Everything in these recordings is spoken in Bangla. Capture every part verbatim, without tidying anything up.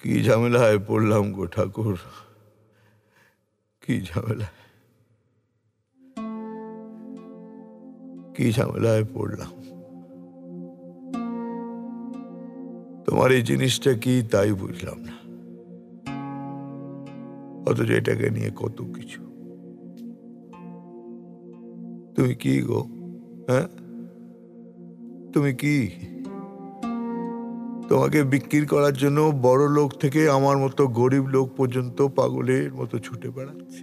কি ঝামেলায় পড়লাম গো ঠাকুর, কি ঝামেলায় কি ঝামেলায় পড়লাম। তোমার এই জিনিসটা কি তাই বুঝলাম না, অথচ এটাকে নিয়ে কত কিছু। তুমি কি গো, হ্যাঁ তুমি কি? তোমাকে বিক্রি করার জন্য বড় লোক থেকে আমার মতো গরিব লোক পর্যন্ত পাগলের মতো ছুটে বেড়াচ্ছে।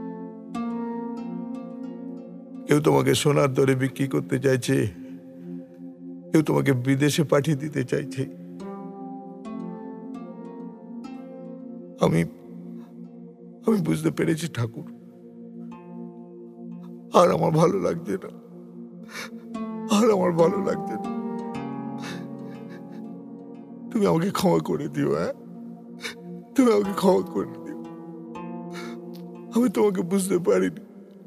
কেউ তোমাকে সোনার দরে বিক্রি করতে চাইছে, কেউ তোমাকে বিদেশে পাঠিয়ে দিতে চাইছে। আমি আমি বুঝতে পেরেছি ঠাকুর, আর আমার ভালো লাগছে না, আর আমার ভালো লাগছে না। তুমি আমাকে ক্ষমা করে দিও, হ্যাঁ তুমি আমাকে ক্ষমা করে দিও। আমি তোমাকে বুঝতে পারিনি,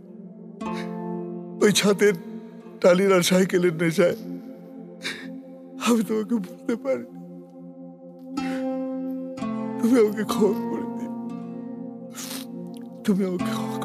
ওই ছাতের টালির আর সাইকেলের নেশায় আমি তোমাকে বুঝতে পারিনি। তুমি আমাকে ক্ষমা করে দিও, তুমি আমাকে ক্ষমা